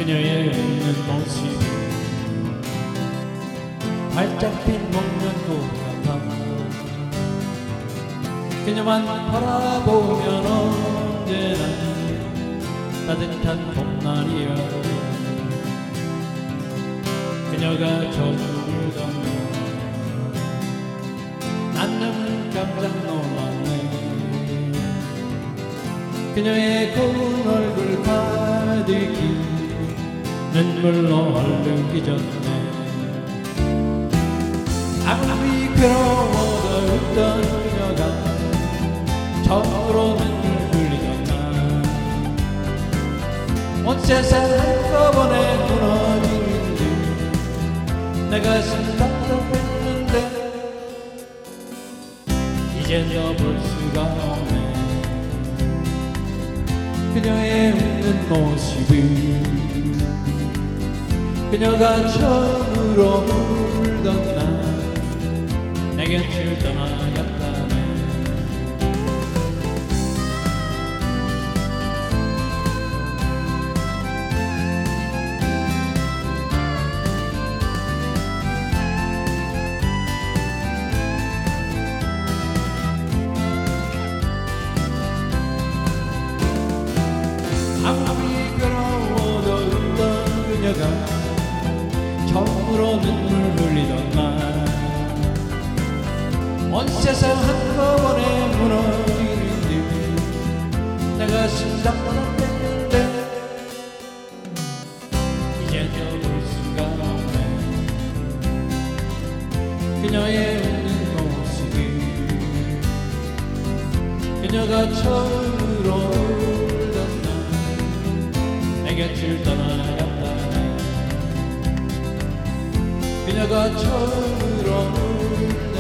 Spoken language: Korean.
그녀의 웃는 모습 활짝 핀 목련꽃 같아 그녀만 바라보면 언제나 따뜻한 봄날이야 그녀가 저물던 난 너무 깜짝 놀랐네 그녀의 고운 얼굴 가득히 눈물로 얼룩이 졌네 아무리 괴로워도 웃던 그녀가 처음으로 눈물 흘리던 날 온 세상 한꺼번에 무너지는 듯 내 가슴 답답했는데 이젠 너 볼 수가 없네 그녀의 웃는 모습을 그녀가 처음으로 울던 날 내 곁을 떠나갔다네 아무리 괴로워도 웃던 그녀가 처음으로 눈물 흘리던 날 온 세상 한꺼번에 무너지는 듯 내 가슴 답답했는데 이제 너 볼 수가 없네 그녀의 웃는 모습이 그녀가 처음으로 울던 날 내 곁을 떠나갔다네 그녀가 처음으로